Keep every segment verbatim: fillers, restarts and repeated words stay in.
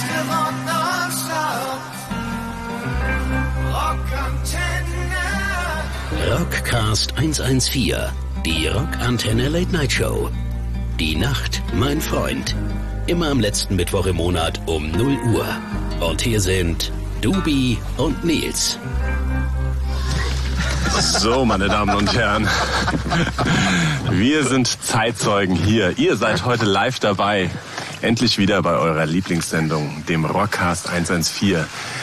beste Rock nonstop. Rockantenne. Rockcast hundertvierzehn, die Rockantenne Late Night Show. Die Nacht, mein Freund. Immer am letzten Mittwoch im Monat um null Uhr. Und hier sind Dubi und Nils. So, meine Damen und Herren, wir sind Zeitzeugen hier. Ihr seid heute live dabei. Endlich wieder bei eurer Lieblingssendung, dem Rockcast hundertvierzehn.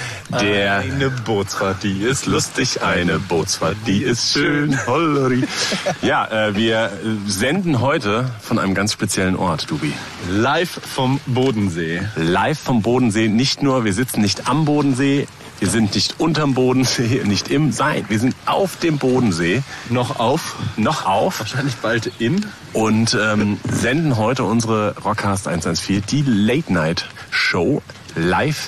Der eine Bootsfahrt, die ist lustig, eine Bootsfahrt, die ist schön. Holleri. Ja, äh, wir senden heute von einem ganz speziellen Ort, Dubi. live vom Bodensee. Live vom Bodensee. Nicht nur, wir sitzen nicht am Bodensee, wir sind nicht unterm Bodensee, nicht im Sein. Wir sind auf dem Bodensee. Noch auf. Noch auf. Wahrscheinlich bald in. Und ähm, senden heute unsere Rockcast hundertvierzehn, die Late Night Show, live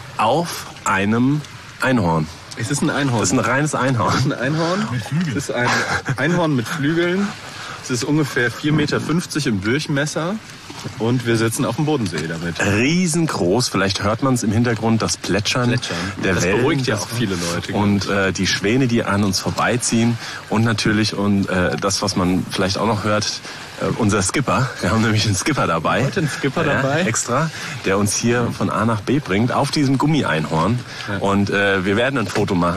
auf einem Einhorn. Es ist ein Einhorn. Das ist ein reines Einhorn. Das ist ein Einhorn. Mit Flügeln. Das ist ein Einhorn mit Flügeln. Es ist ungefähr vier Meter fünfzig im Durchmesser. Und wir sitzen auf dem Bodensee damit. Riesengroß. Vielleicht hört man es im Hintergrund, das Plätschern, Plätschern. der das Wellen. Das beruhigt ja auch viele Leute. Und äh, die Schwäne, die an uns vorbeiziehen. Und natürlich und äh, das, was man vielleicht auch noch hört, äh, unser Skipper. Wir haben nämlich einen Skipper dabei. Heute einen Skipper ja, dabei. Extra. Der uns hier von A nach B bringt auf diesem Gummi-Einhorn. Ja. Und äh, wir werden ein Foto machen.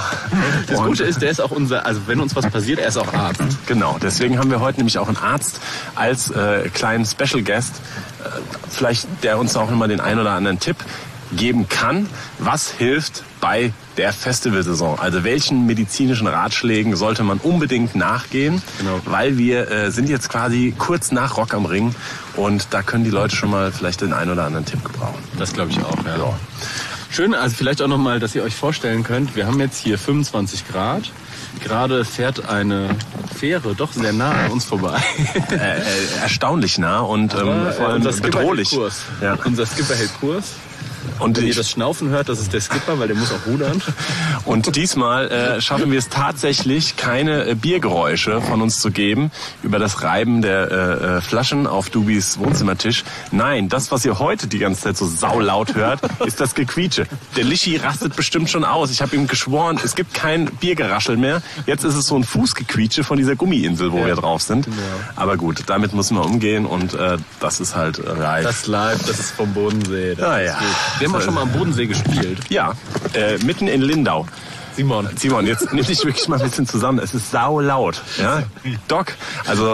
Das und Gute ist, der ist auch unser, also wenn uns was passiert, er ist auch Arzt. Genau, deswegen haben wir heute nämlich auch einen Arzt als äh, kleinen Special Guest, äh, vielleicht der uns auch nochmal den einen oder anderen Tipp geben kann, was hilft bei der Festivalsaison. Also welchen medizinischen Ratschlägen sollte man unbedingt nachgehen, genau. Weil wir äh, sind jetzt quasi kurz nach Rock am Ring und da können die Leute schon mal vielleicht den einen oder anderen Tipp gebrauchen. Das glaube ich auch, ja. ja. Schön, also vielleicht auch nochmal, dass ihr euch vorstellen könnt, wir haben jetzt hier fünfundzwanzig Grad. Gerade fährt eine Fähre doch sehr nah an uns vorbei. äh, äh, erstaunlich nah und ähm, vor allem unser bedrohlich. Skipper hält Kurs. Ja. Unser Skipper hält Kurs. Und wenn ich, ihr das Schnaufen hört, das ist der Skipper, weil der muss auch rudern. Und diesmal äh, schaffen wir es tatsächlich, keine äh, Biergeräusche von uns zu geben über das Reiben der äh, Flaschen auf Dubis Wohnzimmertisch. Nein, das, was ihr heute die ganze Zeit so saulaut hört, ist das Gequietsche. Der Lischi rastet bestimmt schon aus. Ich habe ihm geschworen, es gibt kein Biergeraschel mehr. Jetzt ist es so ein Fußgequietsche von dieser Gummiinsel, wo ja. wir drauf sind. Genau. Aber gut, damit müssen wir umgehen und äh, das ist halt live. Das ist live, das ist vom Bodensee. Das ah, ist ja. gut. Wir haben auch schon mal am Bodensee gespielt. Ja, äh, mitten in Lindau. Simon. Simon, jetzt nimm dich wirklich mal ein bisschen zusammen. Es ist sau laut. Ja? Doc, also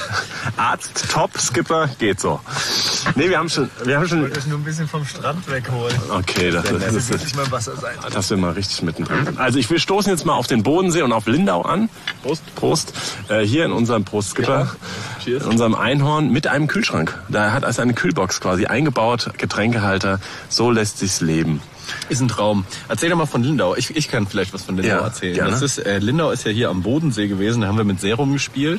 Arzt, top, Skipper, geht so. Nee, wir haben schon... Wir haben schon ich wollte euch nur ein bisschen vom Strand wegholen. Okay, das, das, das, das ist mal Wasser sein. Das sind wir richtig mittendrin. Also ich will stoßen jetzt mal auf den Bodensee und auf Lindau an. Prost. Prost. Äh, hier in unserem Prost Skipper, ja. Cheers. In unserem Einhorn mit einem Kühlschrank. Da hat also eine Kühlbox quasi eingebaut, Getränkehalter. So lässt sich's leben. Ist ein Traum. Erzähl doch mal von Lindau. Ich, ich kann vielleicht was von Lindau ja, erzählen. Gerne. Das ist, äh, Lindau ist ja hier am Bodensee gewesen. Da haben wir mit Serum gespielt.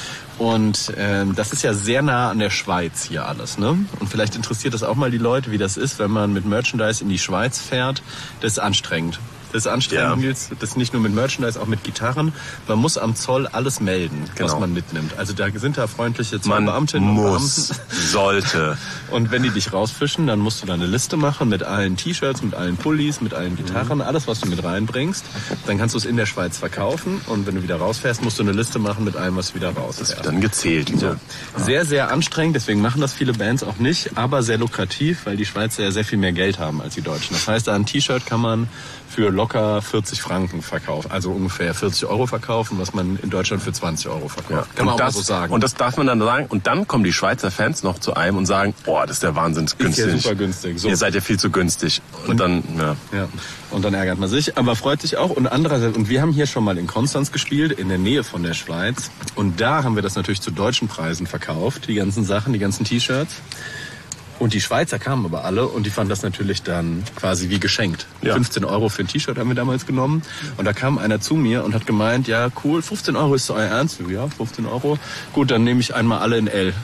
Und ähm, das ist ja sehr nah an der Schweiz hier alles, ne? Und vielleicht interessiert das auch mal die Leute, wie das ist, wenn man mit Merchandise in die Schweiz fährt. Das ist anstrengend. Das ist anstrengend, ja. Das ist nicht nur mit Merchandise, auch mit Gitarren. Man muss am Zoll alles melden, genau. was man mitnimmt. Also da sind da freundliche Zollbeamtinnen und muss, Beamten. sollte. Und wenn die dich rausfischen, dann musst du da eine Liste machen mit allen T-Shirts, mit allen Pullis, mit allen Gitarren, alles, was du mit reinbringst. Dann kannst du es in der Schweiz verkaufen. Und wenn du wieder rausfährst, musst du eine Liste machen mit allem, was du wieder rausfährst. Das wird dann gezählt. So. Ja. Sehr, sehr anstrengend. Deswegen machen das viele Bands auch nicht. Aber sehr lukrativ, weil die Schweizer ja sehr viel mehr Geld haben als die Deutschen. Das heißt, ein T-Shirt kann man für locker vierzig Franken verkaufen, also ungefähr vierzig Euro verkaufen, was man in Deutschland für zwanzig Euro verkauft. Ja. Kann man auch das, mal so sagen. Und das darf man dann sagen. Und dann kommen die Schweizer Fans noch zu einem und sagen, boah, das ist der Wahnsinn günstig. Ist ja super günstig. So. Ihr seid ja viel zu günstig. Und, und dann, ja. ja. Und dann ärgert man sich, aber freut sich auch. Und andererseits, und wir haben hier schon mal in Konstanz gespielt, in der Nähe von der Schweiz. Und da haben wir das natürlich zu deutschen Preisen verkauft, die ganzen Sachen, die ganzen T-Shirts. Und die Schweizer kamen aber alle und die fanden das natürlich dann quasi wie geschenkt. Ja. fünfzehn Euro für ein T-Shirt haben wir damals genommen. Und da kam einer zu mir und hat gemeint, ja cool, fünfzehn Euro ist so euer Ernst? Ja, fünfzehn Euro. Gut, dann nehme ich einmal alle in L.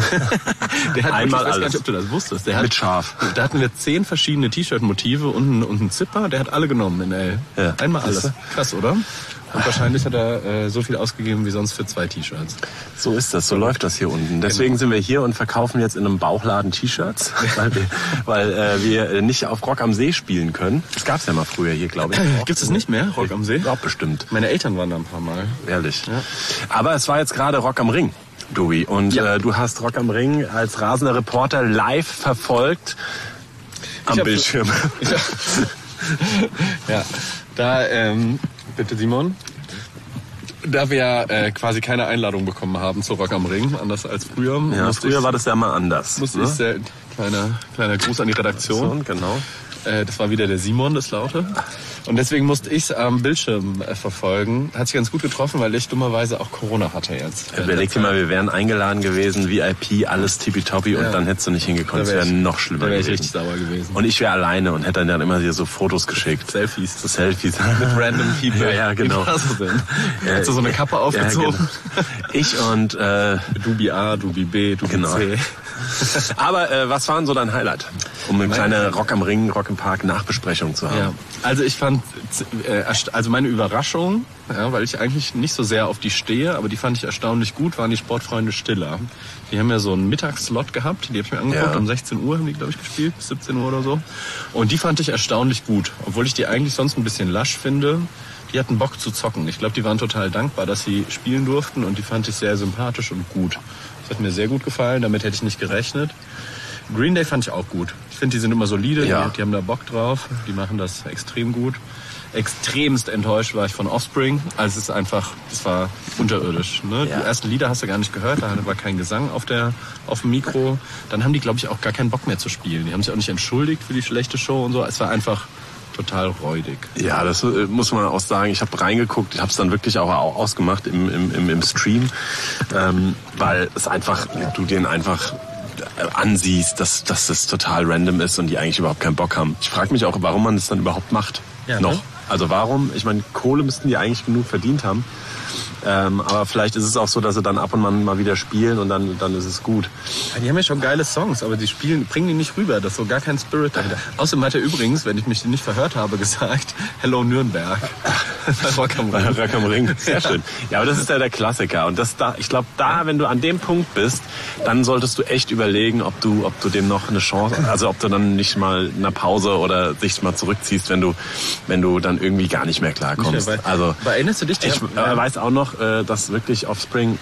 Der hat einmal wirklich, ich weiß alles. gar nicht, ob du das wusstest. Der hat, mit Schaf. Da hatten wir zehn verschiedene T-Shirt-Motive und einen, und einen Zipper. Der hat alle genommen in L. Ja. Einmal alles. Krass, oder? Und wahrscheinlich hat er äh, so viel ausgegeben wie sonst für zwei T-Shirts. So ist das, so läuft das hier unten. Deswegen genau. sind wir hier und verkaufen jetzt in einem Bauchladen T-Shirts, weil, wir, weil äh, wir nicht auf Rock am See spielen können. Das gab's ja mal früher hier, glaube ich. Gibt es nicht mehr, Rock am See? Ja, bestimmt. Meine Eltern waren da ein paar Mal. Ehrlich. Ja. Aber es war jetzt gerade Rock am Ring, Dubi. Und ja. äh, du hast Rock am Ring als rasender Reporter live verfolgt am hab, Bildschirm. Ja, ja. da, ähm, bitte Simon. Da wir ja äh, quasi keine Einladung bekommen haben zu Rock am Ring, anders als früher. Ja, früher ich, war das ja mal anders. Musste ne? ich sehr, kleiner, kleiner Gruß an die Redaktion. Genau. Äh, das war wieder der Simon, das Laute. Und deswegen musste ich es am Bildschirm äh, verfolgen. Hat sich ganz gut getroffen, weil ich dummerweise auch Corona hatte jetzt. Überleg dir mal, wir wären eingeladen gewesen, V I P, alles tippitoppi und ja. dann hättest du nicht hingekommen. Das wäre noch schlimmer da wär gewesen. Ich richtig sauer gewesen. Und ich wäre alleine und hätte dann immer hier so Fotos geschickt. Selfies. So Selfies. Mit random people. Ja, ja, genau. Ja, hast du so eine Kappe aufgezogen? Ja, genau. Ich und äh, Dubi A, Dubi B, Dubi genau. C. Aber äh, was war denn so dein Highlight? Um eine kleine Rock am Ring, Rock im Park Nachbesprechung zu haben. Ja. Also ich fand, äh, also meine Überraschung, ja, weil ich eigentlich nicht so sehr auf die stehe, aber die fand ich erstaunlich gut, waren die Sportfreunde Stiller. Die haben ja so einen Mittagsslot gehabt, die habe ich mir angeguckt, ja. um sechzehn Uhr haben die, glaube ich, gespielt, bis siebzehn Uhr oder so. Und die fand ich erstaunlich gut, obwohl ich die eigentlich sonst ein bisschen lasch finde. Die hatten Bock zu zocken. Ich glaube, die waren total dankbar, dass sie spielen durften und die fand ich sehr sympathisch und gut. Das hat mir sehr gut gefallen, damit hätte ich nicht gerechnet. Green Day fand ich auch gut. Ich finde, die sind immer solide, ja. die, die haben da Bock drauf, die machen das extrem gut. Extremst enttäuscht war ich von Offspring, also es ist einfach, das war unterirdisch. Ne? Ja. Die ersten Lieder hast du gar nicht gehört, da war kein Gesang auf, der, auf dem Mikro. Dann haben die, glaube ich, auch gar keinen Bock mehr zu spielen. Die haben sich auch nicht entschuldigt für die schlechte Show und so. Es war einfach total räudig. Ja, das muss man auch sagen. Ich habe reingeguckt, ich habe es dann wirklich auch ausgemacht im, im, im Stream, ähm, weil es einfach, du den einfach ansiehst, dass, dass das total random ist und die eigentlich überhaupt keinen Bock haben. Ich frage mich auch, warum man das dann überhaupt macht. Ja, noch. Ne? Also warum? Ich meine, Kohle müssten die eigentlich genug verdient haben. Ähm, aber vielleicht ist es auch so, dass sie dann ab und an mal wieder spielen und dann, dann ist es gut. Ja, die haben ja schon geile Songs, aber die spielen, bringen die nicht rüber. Das ist so gar kein Spirit dahinter. Außerdem hat er übrigens, wenn ich mich nicht verhört habe, gesagt, Hello Nürnberg. Bei Rock am Ring. Bei Rock am Ring. Sehr schön. Ja, aber das ist ja der Klassiker. Und das da, ich glaube, da, wenn du an dem Punkt bist, dann solltest du echt überlegen, ob du, ob du dem noch eine Chance, also ob du dann nicht mal eine Pause oder dich mal zurückziehst, wenn du, wenn du dann irgendwie gar nicht mehr klarkommst. Nicht mehr, also, aber erinnerst du dich? Ich äh, weiß auch noch, äh, dass wirklich Offspring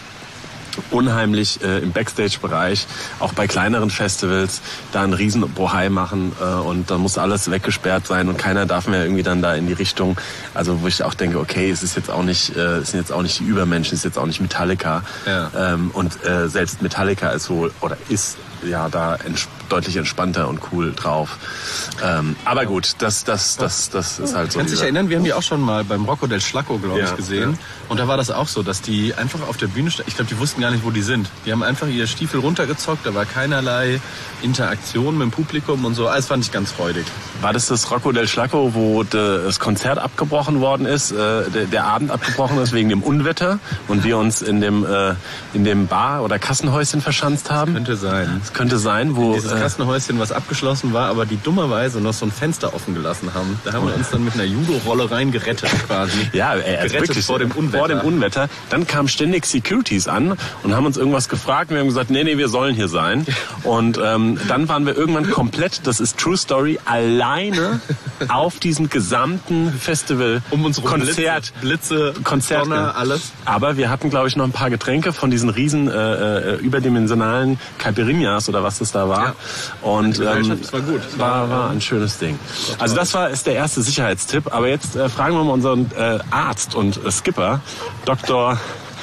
unheimlich äh, im Backstage-Bereich, auch bei kleineren Festivals, da einen riesen Bohai machen äh, und dann muss alles weggesperrt sein und keiner darf mehr irgendwie dann da in die Richtung, also wo ich auch denke, okay, es ist jetzt auch nicht, äh, es sind jetzt auch nicht die Übermenschen, es ist jetzt auch nicht Metallica ja. ähm, und äh, selbst Metallica ist wohl, oder ist ja da ents- deutlich entspannter und cool drauf. Ähm, aber gut, das, das, das, das ist halt so. Kannst du dich erinnern, wir haben die auch schon mal beim Rocco del Schlacco, glaube ich, ja, gesehen. Ja. Und da war das auch so, dass die einfach auf der Bühne standen. Ich glaube, die wussten gar nicht, wo die sind. Die haben einfach ihre Stiefel runtergezockt, da war keinerlei Interaktion mit dem Publikum und so. Alles fand ich ganz freudig. War das das Rocco del Schlacco, wo das Konzert abgebrochen worden ist, äh, der, der Abend abgebrochen ist wegen dem Unwetter und wir uns in dem, äh, in dem Bar- oder Kassenhäuschen verschanzt haben? Könnte sein. Das könnte sein, wo... Dieses Kassenhäuschen, was abgeschlossen war, aber die dummerweise noch so ein Fenster offen gelassen haben. Da haben wir uns dann mit einer Judo-Rolle reingerettet quasi. Ja, ey, also gerettet wirklich vor dem Unwetter. Vor dem Unwetter. Dann kamen ständig Securities an und haben uns irgendwas gefragt. Wir haben gesagt, nee, nee, wir sollen hier sein. Und ähm, dann waren wir irgendwann komplett, das ist True Story, alleine auf diesem gesamten Festival, um uns rum Konzert, Blitze, Blitze Konzert, Donner, alles. Aber wir hatten, glaube ich, noch ein paar Getränke von diesen riesen äh, überdimensionalen Caipirinhas oder was das da war. Ja. Und ähm, das war gut. War, war ein schönes Ding. Also das war ist der erste Sicherheitstipp. Aber jetzt äh, fragen wir mal unseren äh, Arzt und äh, Skipper, Doktor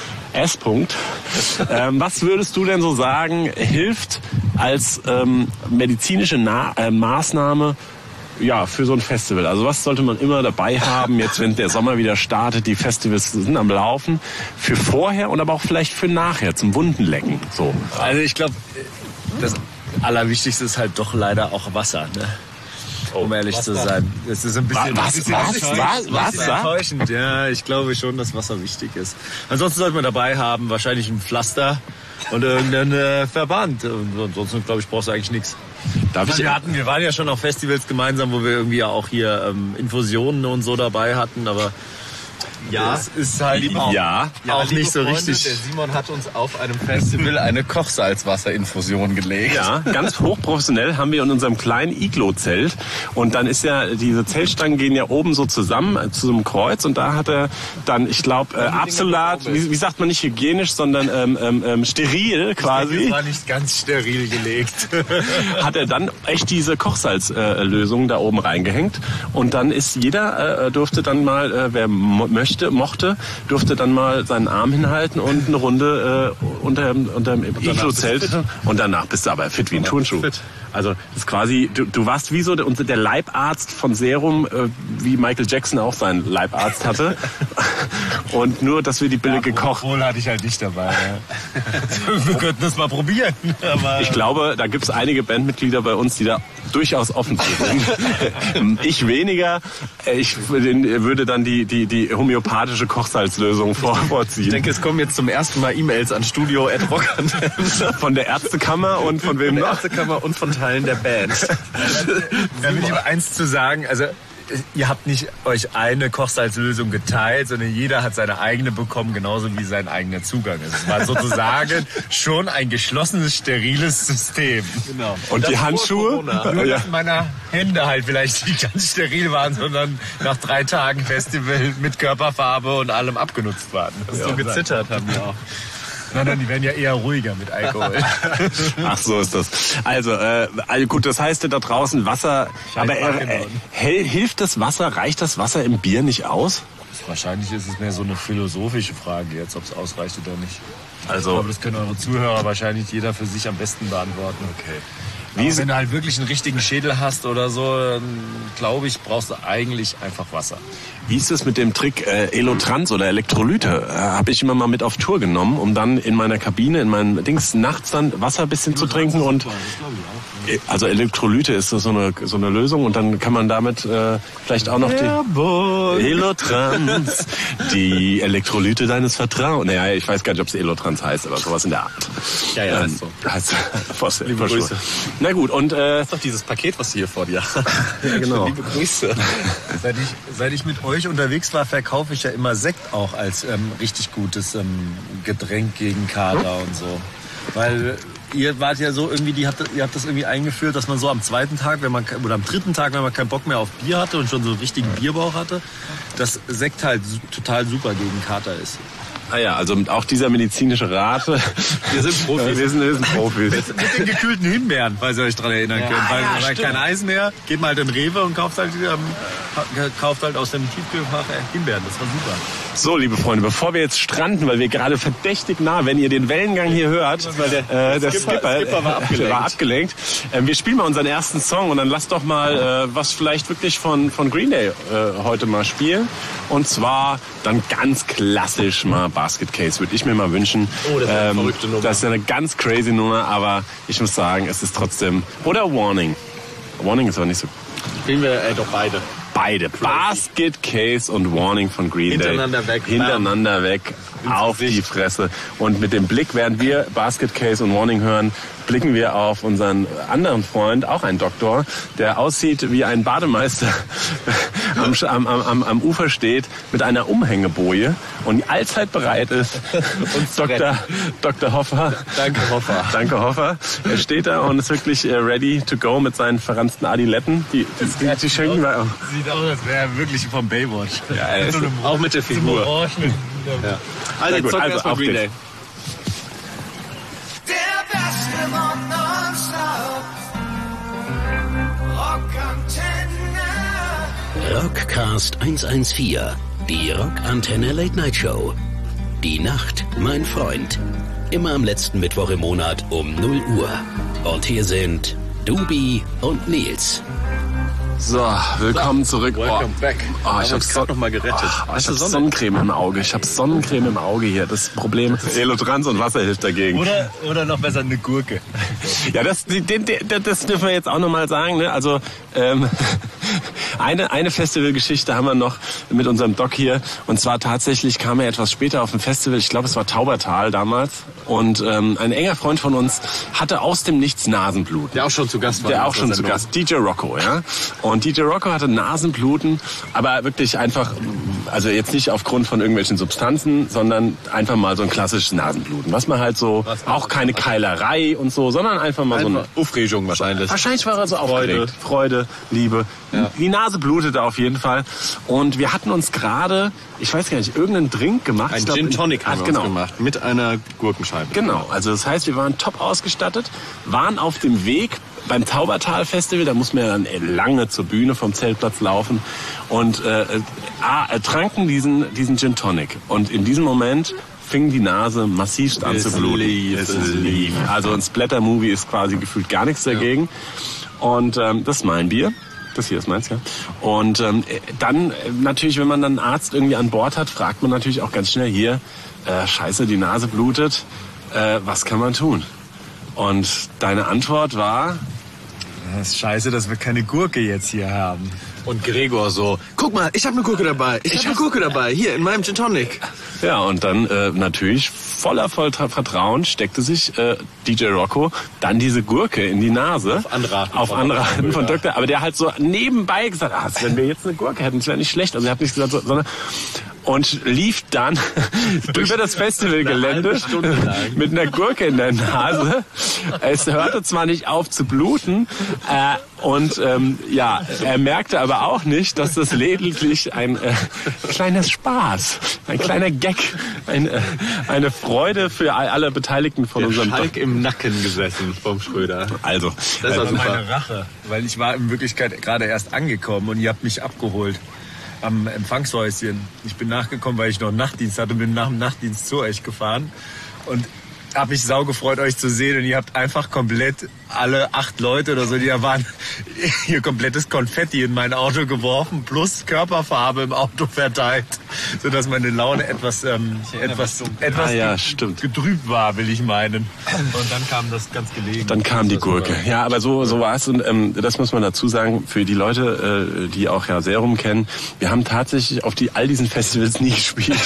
S. -Punkt. ähm, was würdest du denn so sagen, hilft als ähm, medizinische Na- äh, Maßnahme ja, für so ein Festival? Also was sollte man immer dabei haben, jetzt wenn der Sommer wieder startet, die Festivals sind am Laufen, für vorher und aber auch vielleicht für nachher, zum Wundenlecken. So. Also ich glaube, das Allerwichtigste ist halt doch leider auch Wasser, ne? Um ehrlich was zu dann? sein. Es ist ein bisschen, Was? ein bisschen Was? enttäuschend. Was? Was? Bisschen enttäuschend. Ja, ich glaube schon, dass Wasser wichtig ist. Ansonsten sollte man dabei haben, wahrscheinlich ein Pflaster und irgendeinen äh, Verband. Und ansonsten, glaube ich, brauchst du eigentlich nichts. Darf ich, wir, hatten, wir waren ja schon auf Festivals gemeinsam, wo wir irgendwie auch hier ähm, Infusionen und so dabei hatten, aber Ja, es ist halt auch, Ja. auch liebe nicht so Freunde, richtig. Der Simon hat uns auf einem Festival eine Kochsalzwasserinfusion gelegt. Ja, ganz hochprofessionell haben wir in unserem kleinen Iglo-Zelt. Und dann ist ja, diese Zeltstangen gehen ja oben so zusammen äh, zu so einem Kreuz. Und da hat er dann, ich glaube, äh, absolut, wie, wie sagt man nicht hygienisch, sondern ähm, ähm, ähm, steril quasi. Das war nicht ganz steril gelegt. Hat er dann echt diese Kochsalzlösung äh, da oben reingehängt. Und dann ist jeder, äh, durfte dann mal, äh, wer mo- möchte, mochte, durfte dann mal seinen Arm hinhalten und eine Runde äh, unter, unter dem Iglo-Zelt. Und danach bist du aber fit wie ein Turnschuh. fit. Also das ist quasi, du, du warst wie so der, der Leibarzt von Serum, äh, wie Michael Jackson auch seinen Leibarzt hatte. Und nur, dass wir die Bille gekocht. Wohl hatte ich halt nicht dabei. Ja. Wir könnten das mal probieren. Aber Ich glaube, da gibt es einige Bandmitglieder bei uns, die da durchaus offen für sind. Ich weniger. Ich würde dann die, die, die homöopathische Kochsalzlösung vor, vorziehen. Ich denke, es kommen jetzt zum ersten Mal E-Mails an studio at rockantenne Von der Ärztekammer und von wem von der noch? Ärztekammer und von Teilen der Band. da will ich mal eins zu sagen, also ihr habt nicht euch eine Kochsalzlösung geteilt, sondern jeder hat seine eigene bekommen, genauso wie sein eigener Zugang. Es war sozusagen schon ein geschlossenes, steriles System. Genau. Und die Handschuhe? Nur, Ja. dass meine Hände halt vielleicht nicht ganz steril waren, sondern nach drei Tagen Festival mit Körperfarbe und allem abgenutzt waren. Das So gezittert haben wir auch. Nein, nein, die werden ja eher ruhiger mit Alkohol. Ach, so ist das. Also, äh, also gut, das heißt da draußen Wasser. Aber äh, äh, hel- hilft das Wasser, reicht das Wasser im Bier nicht aus? Wahrscheinlich ist es mehr so eine philosophische Frage jetzt, ob es ausreicht oder nicht. Ich Also, glaube, das können eure Zuhörer wahrscheinlich jeder für sich am besten beantworten. Okay. Wie Aber ist- wenn du halt wirklich einen richtigen Schädel hast oder so, dann glaube ich, brauchst du eigentlich einfach Wasser. wie ist es mit dem Trick äh, Elotrans oder Elektrolyte? Äh, Habe ich immer mal mit auf Tour genommen, um dann in meiner Kabine, in meinem Dings, nachts dann Wasser ein bisschen zu trinken und äh, also Elektrolyte ist so eine so eine Lösung und dann kann man damit äh, vielleicht auch noch die Elotrans, die Elektrolyte deines Vertrauens. Naja, ich weiß gar nicht, ob es Elotrans heißt, aber sowas in der Art. Ja, ja, heißt so. Heißt, was, Liebe Grüße. Na gut, und äh, Das ist doch dieses Paket, was du hier vor dir hast. ja, genau. Liebe Grüße. Seit ich, seit ich mit euch unterwegs war, verkaufe ich ja immer Sekt auch als ähm, richtig gutes ähm, Getränk gegen Kater und so. Weil ihr wart ja so irgendwie, die habt, ihr habt das irgendwie eingeführt, dass man so am zweiten Tag, wenn man oder am dritten Tag, wenn man keinen Bock mehr auf Bier hatte und schon so einen richtigen Bierbauch hatte, dass Sekt halt su- total super gegen Kater ist. Ah ja, also auch dieser medizinische Rat. Wir sind Profis. Wir sind, wir sind Profis. Mit den gekühlten Himbeeren, falls ihr euch daran erinnern könnt. Weil, ja, weil stimmt. kein Eisen mehr, geht mal halt in Rewe und kauft halt, ähm, kauft halt aus dem Tiefkühlfach äh, Himbeeren. Das war super. So, liebe Freunde, bevor wir jetzt stranden, weil wir gerade verdächtig nah, wenn ihr den Wellengang hier hört, weil der, äh, der Skipper- Skipper, Skipper war abgelenkt. war abgelenkt. Ähm, wir spielen mal unseren ersten Song und dann lasst doch mal äh, was vielleicht wirklich von, von Green Day äh, heute mal spielen. Und zwar dann ganz klassisch mal Basket Case, würde ich mir mal wünschen. Oh, das ist eine verrückte Nummer. Das ist eine ganz crazy Nummer, aber ich muss sagen, es ist trotzdem... Oder Warning. Warning ist aber nicht so... Spielen wir äh, doch beide. Beide. Basket Case und Warning von Green Day. Hintereinander weg. Hintereinander weg. Auf die Fresse. Und mit dem Blick, während wir Basket Case und Warning hören, blicken wir auf unseren anderen Freund, auch ein Doktor, der aussieht wie ein Bademeister, am, Sch- am, am, am Ufer steht mit einer Umhängeboje und allzeit bereit ist. Und Doktor, Doktor Hoffer. Danke, Hoffer. Danke, Hoffer. Er steht da und ist wirklich äh, ready to go mit seinen verranzten Adiletten. Die, die, die, die schenken wir auch. Sieht aus, als wäre er wirklich vom Baywatch. Ja, er ist Auch mit der Figur. Orangen. Also, Na gut, zocken wir also erstmal auf Green geht's. Day. Der Beste von nonstop. Rockantenne. Rockcast hundertvierzehn, die Rockantenne Late Night Show. Die Nacht, mein Freund. Immer am letzten Mittwoch im Monat um null Uhr. Und hier sind Dubi und Nils. So, willkommen zurück. Welcome back. Oh, Haben ich habe uns gerade noch mal gerettet. Oh, ich hab Sonnencreme im Auge. Ich habe Sonnencreme im Auge hier. Das Problem, Elotrans und Wasser hilft dagegen. Oder, oder noch besser eine Gurke. Ja, das, den, den, das dürfen wir jetzt auch noch mal sagen. Ne? Also ähm, eine, eine Festivalgeschichte haben wir noch mit unserem Doc hier. Und zwar tatsächlich kam er etwas später auf ein Festival. Ich glaube, es war Taubertal damals. Und ähm, ein enger Freund von uns hatte aus dem Nichts Nasenbluten. Der auch schon zu Gast war. Der in auch schon unserer zu Sendung. Gast, D J Rocco, ja. Und D J Rocco hatte Nasenbluten, aber wirklich einfach also jetzt nicht aufgrund von irgendwelchen Substanzen, sondern einfach mal so ein klassisches Nasenbluten. Was man halt so, auch keine Keilerei und so, sondern einfach mal Einfach so eine Aufregung wahrscheinlich. Wahrscheinlich war er so aufgeregt. Freude, Liebe. Ja. Die Nase blutete auf jeden Fall. Und wir hatten uns gerade, ich weiß gar nicht, irgendeinen Drink gemacht. Ein Ich glaub, Gin Tonic ah, haben wir genau. uns gemacht. Mit einer Gurkenscheibe. Genau, also das heißt, wir waren top ausgestattet, waren auf dem Weg beim Taubertal-Festival, da muss man ja dann lange zur Bühne vom Zeltplatz laufen und äh, äh, tranken diesen, diesen Gin Tonic. Und in diesem Moment fing die Nase massiv an Es zu bluten. lief, Es es lief. Also ein Splatter-Movie ist quasi gefühlt gar nichts dagegen. Und ähm, das ist mein Bier. Das hier ist meins, ja. Und ähm, dann äh, natürlich, wenn man dann einen Arzt irgendwie an Bord hat, fragt man natürlich auch ganz schnell hier, äh, scheiße, die Nase blutet, äh, was kann man tun? Und deine Antwort war... Das ist scheiße, dass wir keine Gurke jetzt hier haben. Und Gregor so, guck mal, ich habe eine Gurke dabei. Ich, ich habe eine Gurke dabei. Hier, in meinem Gin Tonic. Ja, und dann äh, natürlich voller voll Vertrauen steckte sich äh, D J Rocco dann diese Gurke in die Nase. Auf Anraten Auf von Anraten von Doktor Doktor. Aber der halt so nebenbei gesagt, ah, wenn wir jetzt eine Gurke hätten, das wäre nicht schlecht. Also er hat nicht gesagt, so, sondern... Und lief dann über das Festivalgelände mit einer Gurke in der Nase. Es hörte zwar nicht auf zu bluten, äh, und ähm, ja, er merkte aber auch nicht, dass das lediglich ein äh, kleiner Spaß, ein kleiner Gag, ein, äh, eine Freude für all, alle Beteiligten von Der unserem Schalk im Nacken gesessen vom Schröder. Also, Das war Das war super. meine Rache, weil ich war in Wirklichkeit gerade erst angekommen und ihr habt mich abgeholt am Empfangshäuschen. Ich bin nachgekommen, weil ich noch Nachtdienst hatte und bin nach dem Nachtdienst zu euch gefahren und habe mich sau gefreut, euch zu sehen und ihr habt einfach komplett alle acht Leute oder so, die da waren, ihr komplettes Konfetti in mein Auto geworfen plus Körperfarbe im Auto verteilt, sodass meine Laune etwas ähm, etwas etwas Ah ja, ge- stimmt. getrübt war, will ich meinen. Und dann kam das ganz gelegen. Dann kam die Das war Gurke. super. Ja, aber so, so war es. Und ähm, das muss man dazu sagen, für die Leute, äh, die auch ja Serum kennen, wir haben tatsächlich auf die, all diesen Festivals nie gespielt.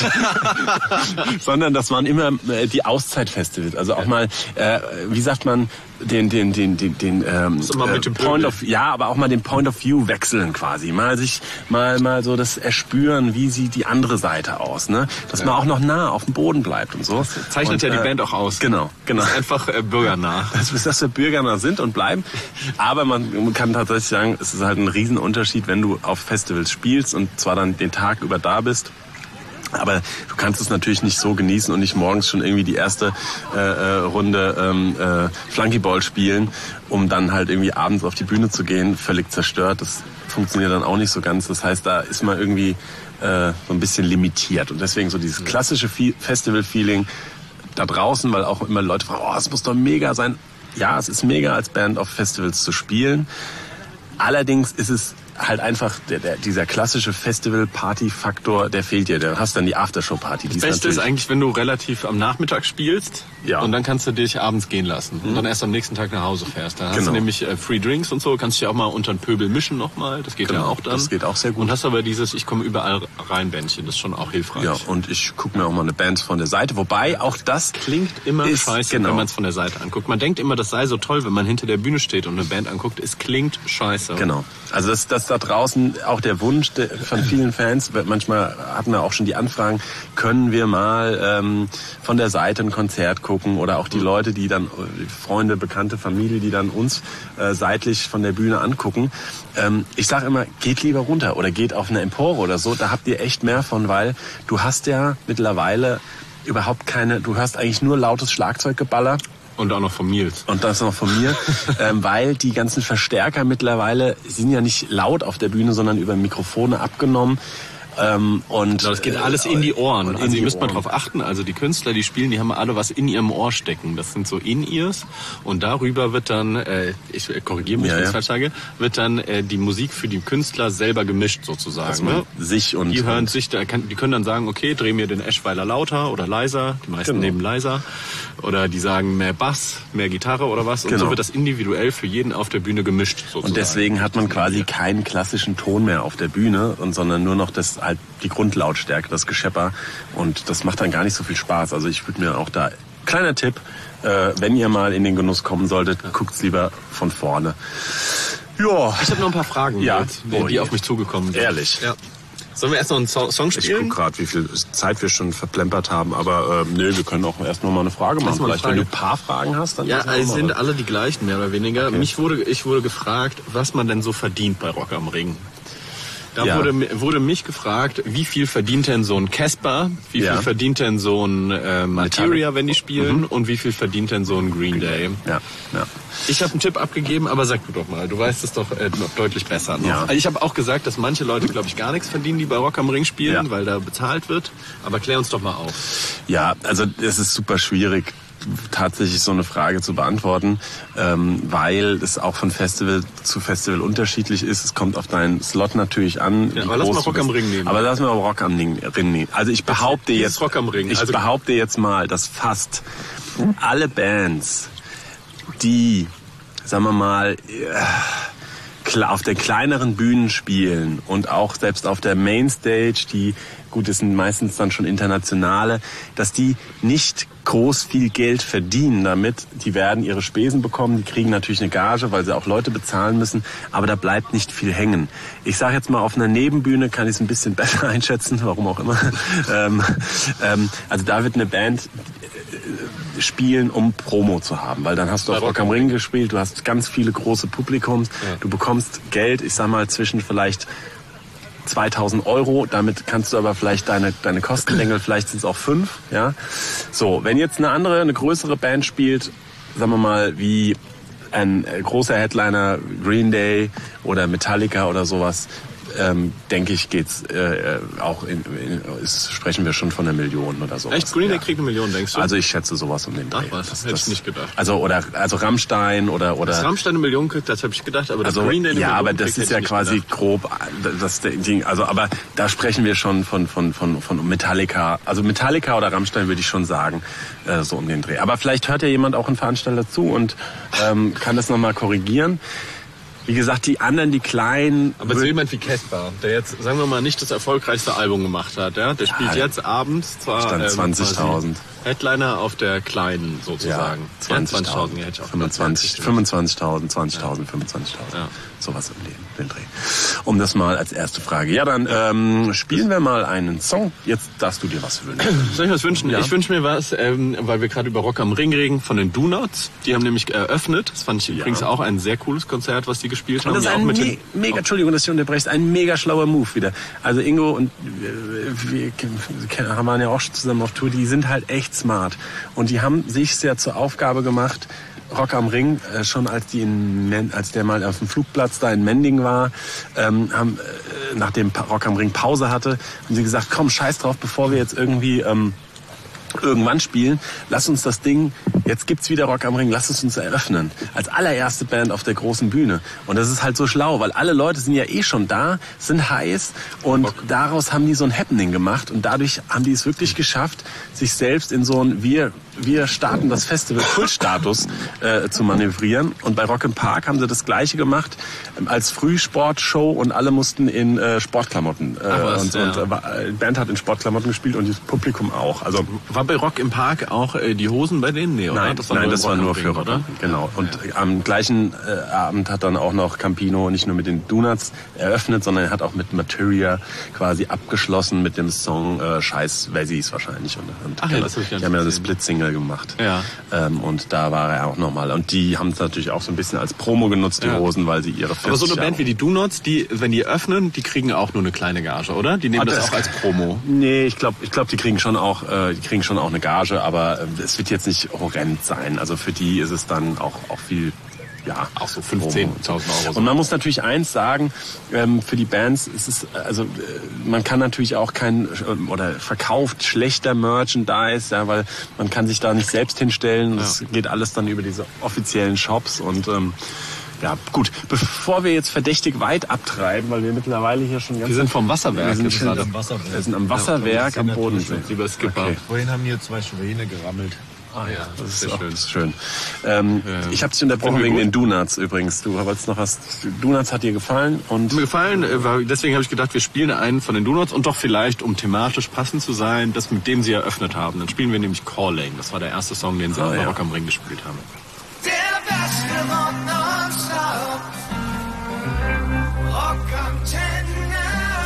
Sondern das waren immer äh, die Auszeitfestivals. Also auch mal, äh, wie sagt man, den, den, den, den, den ähm, immer mit äh, dem Point Pöbel. of, ja, aber auch mal den Point of View wechseln quasi. Mal sich, mal, mal so das erspüren, wie sieht die andere Seite aus, ne? Dass man auch noch nah auf dem Boden bleibt und so. Zeichnet und, ja die äh, Band auch aus. Genau, genau. Ist einfach äh, bürgernah. Das ist, dass wir Bürger sind und bleiben. Aber man kann tatsächlich sagen, es ist halt ein Riesenunterschied, wenn du auf Festivals spielst und zwar dann den Tag über da bist. Aber du kannst es natürlich nicht so genießen und nicht morgens schon irgendwie die erste äh, äh, Runde ähm, äh, Flunkyball spielen, um dann halt irgendwie abends auf die Bühne zu gehen, völlig zerstört. Das funktioniert dann auch nicht so ganz. Das heißt, da ist man irgendwie äh, so ein bisschen limitiert. Und deswegen so dieses klassische Fe- Festival-Feeling da draußen, weil auch immer Leute fragen, oh, es muss doch mega sein. Ja, es ist mega, als Band auf Festivals zu spielen. Allerdings ist es halt einfach der, der, dieser klassische Festival-Party-Faktor, der fehlt dir. Du hast dann die Aftershow-Party. Die Das Beste ist natürlich- eigentlich, wenn du relativ am Nachmittag spielst Ja. und dann kannst du dich abends gehen lassen und dann erst am nächsten Tag nach Hause fährst. Dann hast Genau. du nämlich äh, Free Drinks und so, kannst dich auch mal unter den Pöbel mischen nochmal, das geht Genau, ja auch dann. das geht auch sehr gut. Und hast aber dieses, ich komme überall rein Bändchen, das ist schon auch hilfreich. Ja, und ich gucke mir auch mal eine Band von der Seite. Wobei auch das Klingt immer ist, scheiße, genau. wenn man es von der Seite anguckt. Man denkt immer, das sei so toll, wenn man hinter der Bühne steht und eine Band anguckt. Es klingt scheiße. Genau. Also das, das da draußen auch der Wunsch de, von vielen Fans, manchmal hatten wir auch schon die Anfragen, können wir mal ähm, von der Seite ein Konzert gucken oder auch die Leute, die dann, die Freunde, Bekannte, Familie, die dann uns äh, seitlich von der Bühne angucken. Ähm, ich sage immer, geht lieber runter oder geht auf eine Empore oder so, da habt ihr echt mehr von, weil du hast ja mittlerweile überhaupt keine, du hörst eigentlich nur lautes Schlagzeuggeballer. Und auch noch von Nils. Und das noch von mir, ähm, weil die ganzen Verstärker mittlerweile sind ja nicht laut auf der Bühne, sondern über Mikrofone abgenommen. Ähm, und Das geht alles in die Ohren. Und in Also die ihr müsst mal Ohren. drauf achten. Also die Künstler, die spielen, die haben alle was in ihrem Ohr stecken. Das sind so In-Ears. Und darüber wird dann, äh, ich korrigiere mich, Ja, wenn ich ja. falsch sage, wird dann äh, die Musik für die Künstler selber gemischt sozusagen. dass man Ne? sich und Die hören und sich, da kann, die können dann sagen, okay, dreh mir den Eschweiler lauter oder leiser. Die meisten Genau. nehmen leiser. Oder die sagen mehr Bass, mehr Gitarre oder was. Und Genau. so wird das individuell für jeden auf der Bühne gemischt sozusagen. und deswegen hat man quasi keinen klassischen Ton mehr auf der Bühne, und sondern nur noch das halt die Grundlautstärke, das Geschepper, und das macht dann gar nicht so viel Spaß. Also ich würde mir auch da, kleiner Tipp, äh, wenn ihr mal in den Genuss kommen solltet, guckt's lieber von vorne. Ja, Ich habe noch ein paar Fragen, Ja. jetzt, die, Oh die je. auf mich zugekommen sind. Ehrlich? Ja. Sollen wir erst noch einen so- Song Ich spielen? guck gerade, wie viel Zeit wir schon verplempert haben, aber äh, nö, wir können auch erst noch mal eine Frage machen. Lass mal eine Vielleicht, wenn du Frage. ein paar Fragen hast, dann Ja, lass mal es sind machen. alle die gleichen, mehr oder weniger. Mich wurde, ich wurde gefragt, was man denn so verdient bei Rock am Ring. Da Ja. wurde, wurde mich gefragt, wie viel verdient denn so ein Casper, wie Ja. viel verdient denn so ein äh, Materia, wenn die spielen, Mhm. und wie viel verdient denn so ein Green Day. Ja, ja. Ich habe einen Tipp abgegeben, aber sag du doch mal, du weißt es doch äh, noch deutlich besser noch. Ja. Also ich habe auch gesagt, dass manche Leute, glaube ich, gar nichts verdienen, die bei Rock am Ring spielen, Ja. weil da bezahlt wird. Aber klär uns doch mal auf. Ja, also es ist super schwierig, tatsächlich so eine Frage zu beantworten, ähm, weil es auch von Festival zu Festival unterschiedlich ist. Es kommt auf deinen Slot natürlich an. Ja, wie aber lass groß mal du Rock am bist. Ring nehmen. Aber lass mal Rock am Ring nehmen. Also ich behaupte Hier jetzt, ist Rock am Ring. ich Also- behaupte jetzt mal, dass fast alle Bands, die, sagen wir mal, klar auf der kleineren Bühnen spielen und auch selbst auf der Mainstage, die, gut, das sind meistens dann schon internationale, dass die nicht groß viel Geld verdienen damit. Die werden ihre Spesen bekommen, die kriegen natürlich eine Gage, weil sie auch Leute bezahlen müssen, aber da bleibt nicht viel hängen. Ich sage jetzt mal, auf einer Nebenbühne kann ich es ein bisschen besser einschätzen, warum auch immer. ähm, ähm, also da wird eine Band spielen, um Promo zu haben, weil dann hast du auf Rock am Ring gespielt, du hast ganz viele große Publikums, Ja. du bekommst Geld, ich sag mal zwischen vielleicht zweitausend Euro, damit kannst du aber vielleicht deine, deine Kostendenkel, vielleicht sind es auch fünf, ja. So, wenn jetzt eine andere, eine größere Band spielt, sagen wir mal, wie ein äh, großer Headliner, Green Day oder Metallica oder sowas, ähm, denke ich, geht's äh, auch in, in ist, sprechen wir schon von einer Million oder so. Echt? Green Day kriegt eine Million, denkst du? Also ich schätze sowas um den Dreh. Ach was, hätte ich nicht gedacht. Also oder also Rammstein oder oder Dass Rammstein eine Million kriegt, das habe ich gedacht, aber das also, Green Day eine ja, Million aber das kriegt, ist hätte ja ich nicht quasi gedacht. grob das Ding. Also, aber da sprechen wir schon von von von von Metallica. Also Metallica oder Rammstein würde ich schon sagen, äh, so um den Dreh. Aber vielleicht hört ja jemand auch einen Veranstalter zu und ähm, kann das nochmal korrigieren. Wie gesagt, die anderen, die kleinen. Aber so jemand wie Casper, der jetzt, sagen wir mal, nicht das erfolgreichste Album gemacht hat, ja, der spielt Ja, jetzt abends zwar stand ähm, zwanzigtausend. quasi Headliner auf der kleinen sozusagen. zwanzigtausend, ja, hätte ich auch fünfundzwanzig, gedacht. fünfundzwanzigtausend, zwanzigtausend, fünfundzwanzigtausend. Ja. Sowas im Leben, den Dreh. Um das mal als erste Frage. Ja, dann ähm, spielen wir mal einen Song. Jetzt darfst du dir was wünschen. Soll ich was wünschen? Ja. Ich wünsche mir was, ähm, weil wir gerade über Rock am Ring reden, von den Do-Nots. Die haben nämlich eröffnet. Das fand ich übrigens auch ein sehr cooles Konzert, was die gespielt haben. Und das ist Ja, auch ein mit me den- mega, Entschuldigung, dass ich unterbreche, ein mega schlauer Move wieder. Also Ingo und äh, wir kennen- haben ja auch schon zusammen auf Tour, die sind halt echt smart. Und die haben sich sehr zur Aufgabe gemacht, Rock am Ring, äh, schon als die in Men als der mal auf dem Flugplatz da in Mending war, ähm, haben, äh, nachdem Pa- Rock am Ring Pause hatte, haben sie gesagt, komm, scheiß drauf, bevor wir jetzt irgendwie ähm, irgendwann spielen, lass uns das Ding, jetzt gibt's wieder Rock am Ring, lass es uns eröffnen. Als allererste Band auf der großen Bühne. Und das ist halt so schlau, weil alle Leute sind ja eh schon da, sind heiß und daraus haben die so ein Happening gemacht und dadurch haben die es wirklich geschafft, sich selbst in so ein wir wir starten das Festival Kultstatus äh, zu manövrieren. Und bei Rock im Park haben sie das Gleiche gemacht ähm, als Frühsportshow und alle mussten in äh, Sportklamotten. Äh, Ach was, und ja. und äh, war- äh, die Band hat in Sportklamotten gespielt und das Publikum auch. Also War bei Rock im Park auch äh, die Hosen bei denen? Nee, oder? Nein, das war, nein, nur das im war Rock am nur Ring, für Rock, oder? Genau. Und am gleichen äh, Abend hat dann auch noch Campino nicht nur mit den Donuts eröffnet, sondern er hat auch mit Materia quasi abgeschlossen mit dem Song äh, Scheiß Wessis wahrscheinlich. Und, und Ach ja, das hab ich gar die haben ja nicht eine gesehen. Split-Single gemacht. Ja. Ähm, und da war er auch nochmal. Und die haben es natürlich auch so ein bisschen als Promo genutzt, die Ja. Hosen, weil sie ihre Aber so eine vierzig Band wie die Do-Nots, die, wenn die öffnen, die kriegen auch nur eine kleine Gage, oder? Die nehmen Ah, das, das- auch als Promo. Nee, ich glaube, ich glaub, die kriegen schon auch, äh, die kriegen schon auch eine Gage, aber äh, es wird jetzt nicht horrend sein. Also für die ist es dann auch, auch viel, ja, Auch so fünfzehntausend Euro. Und man muss natürlich eins sagen, ähm, für die Bands ist es, also äh, man kann natürlich auch kein äh, oder verkauft schlechter Merchandise, ja, weil man kann sich da nicht selbst hinstellen. Das geht alles dann über diese offiziellen Shops und ähm, ja, gut, bevor wir jetzt verdächtig weit abtreiben, weil wir mittlerweile hier schon ganz... Wir sind vom Wasserwerk Wir sind, jetzt schon, gerade. am Wasserwerk. wir sind am Wasserwerk am Bodensee. Lieber Skipper. Okay. Vorhin haben hier zwei Schwäne gerammelt. Ah ja, das ist, sehr auch, schön. das ist schön. Ähm, ich habe dich unterbrochen Sind wir wegen gut? den Donuts übrigens. Du wolltest noch was... Donuts hat dir gefallen und... Mir gefallen, äh, weil- deswegen habe ich gedacht, wir spielen einen von den Do-Nots und doch vielleicht, um thematisch passend zu sein, das mit dem sie eröffnet haben. Dann spielen wir nämlich Calling. Das war der erste Song, den sie Ah, auf ja. Rock am Ring gespielt haben. Der beste Rock nonstop. Rockantenne.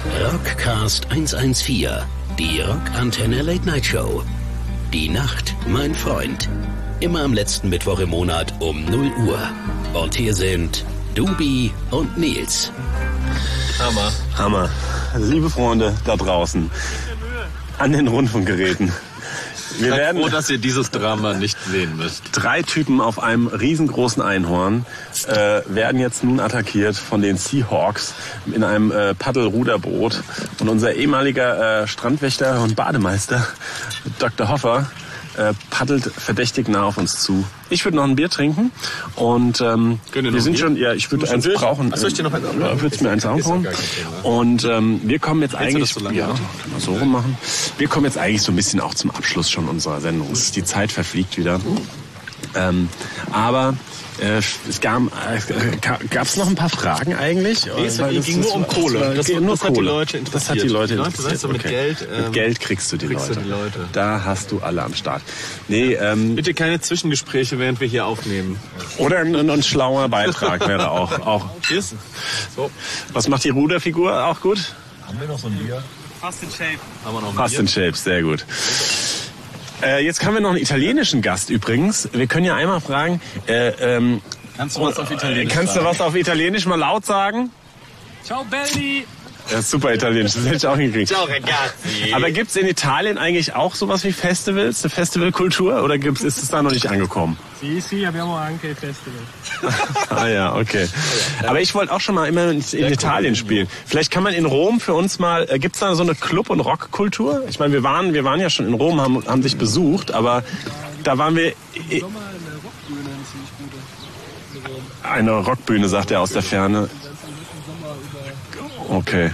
Rockcast hundertvierzehn, die Rockantenne Late Night Show. Die Nacht, mein Freund. Immer am letzten Mittwoch im Monat um null Uhr. Und hier sind Dubi und Nils. Hammer. Hammer. Liebe Freunde da draußen, an den Rundfunkgeräten. Wir Seid werden froh, dass ihr dieses Drama nicht sehen müsst. Drei Typen auf einem riesengroßen Einhorn äh, werden jetzt nun attackiert von den Seahawks in einem äh, Paddelruderboot. Und unser ehemaliger äh, Strandwächter und Bademeister, Doktor Hoffer, äh, paddelt verdächtig nah auf uns zu. Ich würde noch ein Bier trinken und ähm, wir sind schon, ja, ich würde eins brauchen. Soll ich dir noch eins aufholen? Ja, würdest du mir eins aufholen? Und ähm, wir kommen jetzt Willst eigentlich, du das so lange ja, machen? können wir so rummachen. Wir kommen jetzt eigentlich so ein bisschen auch zum Abschluss schon unserer Sendung. Die Zeit verfliegt wieder. Ähm, aber äh, es gab äh, gab's noch ein paar Fragen eigentlich? Nee, es Weil ging nur um Kohle. Das, Das- das, nur das hat die Kohle. Leute Das hat die interessiert. Leute Die Leute, interessiert. weißt du, mit Geld, ähm, mit Geld kriegst du die kriegst Leute. du die Leute. Da hast du alle am Start. Nee, ähm, Bitte keine Zwischengespräche, während wir hier aufnehmen. oder ein, ein, ein schlauer Beitrag wäre auch. auch. Cheers. So, Was macht die Ruderfigur? Auch gut? Haben wir noch so ein Bier? haben wir noch ein Fast in Shape, sehr gut. Äh, jetzt haben wir noch einen italienischen Gast übrigens. Wir können ja einmal fragen, äh, ähm, Kannst du was auf Italienisch kannst du was auf Italienisch mal laut sagen? Ciao, Belli. Ja, super Italienisch, das hätte ich auch hingekriegt. Ciao, ragazzi. Aber gibt's in Italien eigentlich auch sowas wie Festivals, eine Festivalkultur, oder gibt's, ist es da noch nicht angekommen? Sì, sì, abbiamo anche il festival. Ah ja, okay. Aber ich wollte auch schon mal immer in, in Italien spielen. Vielleicht kann man in Rom für uns mal, äh, gibt's da so eine Club- und Rockkultur? Ich meine, wir waren, wir waren ja schon in Rom, haben, haben dich besucht, aber da waren wir... i- Eine Rockbühne, sagt er aus der Ferne. Okay.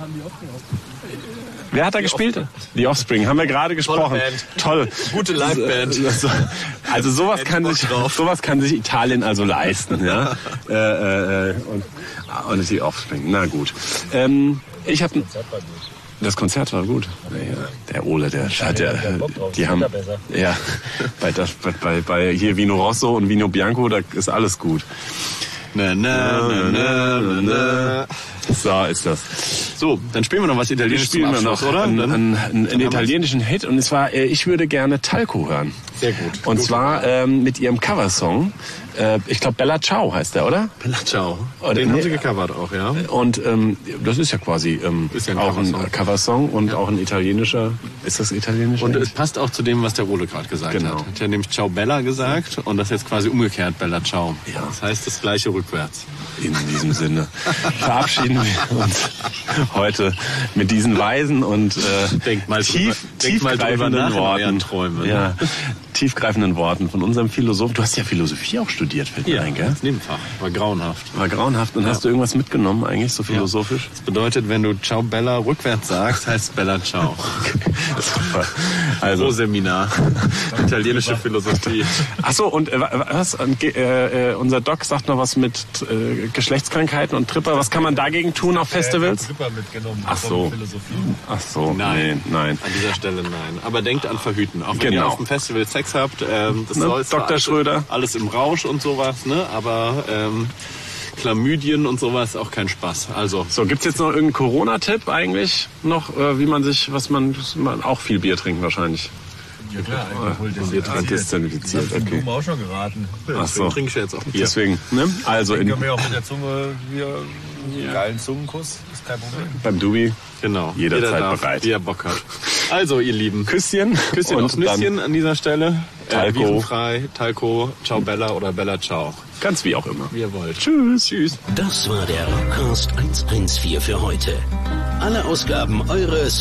Wer hat da gespielt? Die Offspring, haben wir gerade gesprochen. Band. Toll. Gute Liveband. Also, also sowas kann sich, sowas kann sich Italien also leisten, ja. äh, äh, und, und die Offspring. Na gut. Ähm, ich habe das Konzert war gut. Ja, der Ole, der hat ja, die haben, ja, bei, das, bei, bei hier Vino Rosso und Vino Bianco, da ist alles gut. Na, na, na, na, na, na. So ist das. So, dann spielen wir noch was Italienisches Spielen wir zum noch Abschluss, oder? einen, Dann- einen, einen, einen italienischen Hit und zwar, äh, ich würde gerne Talco hören. Sehr gut. Und Gut. zwar ähm, mit ihrem Coversong. Äh, ich glaube Bella Ciao heißt der, oder? Bella Ciao. Oder- Den nee. haben sie gecovert auch, ja. Und ähm, das ist ja quasi ähm, Ist ja ein auch ein Coversong. Coversong und auch ein italienischer. Ist das italienisch? Und es passt auch zu dem, was der Ole gerade gesagt Genau. hat. Hat ja nämlich Ciao Bella gesagt und das jetzt quasi umgekehrt Bella Ciao. Ja. Das heißt das gleiche rückwärts. In diesem Sinne verabschieden wir uns heute mit diesen weisen und äh, Denkt mal drüber- tief, denkt mal drüber tiefgreifenden nach in euren Worten. Träumen. Ja, tiefgreifenden Worten von unserem Philosoph. Du hast ja Philosophie auch studiert, fällt mir ein, gell? als Nebenfach. War grauenhaft. War grauenhaft. Und hast du irgendwas mitgenommen eigentlich, so philosophisch? Das bedeutet, wenn du Ciao Bella rückwärts sagst, heißt es Bella Ciao. Super. Also, Pro-Seminar. Italienische Philosophie. ach so, und äh, wa- was? Und, äh, äh, unser Doc sagt noch was mit äh, Geschlechtskrankheiten und Tripper. Was kann man dagegen tun auf Festivals? Tripper mitgenommen. Ach so. Ach so, Nein. nee, nein. An dieser Stelle nein. Aber denkt an Verhüten. Auch wenn Genau. ihr auf dem Festival Sex habt, ähm, das Ne? soll zwar Doktor alles, Schröder. alles im Rausch und sowas, ne? Aber ähm, Chlamydien und sowas auch kein Spaß. Also So, gibt's jetzt noch irgendeinen Corona-Tipp eigentlich noch, äh, wie man sich, was man, man auch viel Bier trinken wahrscheinlich? Ja klar, Alkohol desinfiziert. Desinfiziert, Das okay. haben wir auch schon geraten. Ach so. trinke ich jetzt auch Bier. Deswegen, ne? Also Dann in, können wir auch mit der Zunge hier einen geilen Zungenkuss. Ist kein Problem. beim Dubi Genau. Jederzeit Jeder darf, bereit. wie er Bock hat. Also, ihr Lieben. Küsschen, Küsschen und aufs Nüsschen an dieser Stelle. Talco. Äh, virenfrei, Talco, Ciao Bella oder Bella Ciao. dann ganz wie auch immer. Wie ihr wollt. Tschüss. Tschüss. Das war der Rockcast hundertvierzehn für heute. Alle Ausgaben eures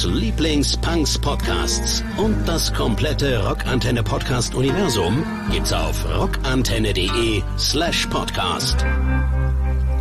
Lieblings-Punks-Podcasts und das komplette Rockantenne-Podcast-Universum gibt's auf rockantenne.de slash podcast.